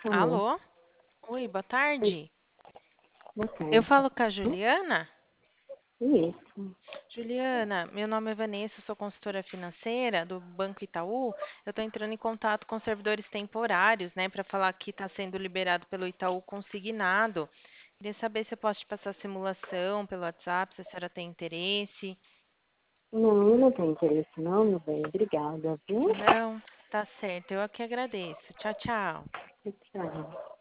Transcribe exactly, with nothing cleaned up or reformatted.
Alô? Alô? Oi, boa Oi, tarde. boa Eu tarde. falo com a Juliana? Isso. Juliana, meu nome é Vanessa, sou consultora financeira do Banco Itaú. Eu estou entrando em contato com servidores temporários, né, para falar que está sendo liberado pelo Itaú consignado. Queria saber se eu posso te passar a simulação pelo WhatsApp, se a senhora tem interesse. Não, eu não tenho interesse não, meu bem. Obrigada, viu? Não? Tá certo, eu aqui agradeço. Tchau, tchau. Tchau.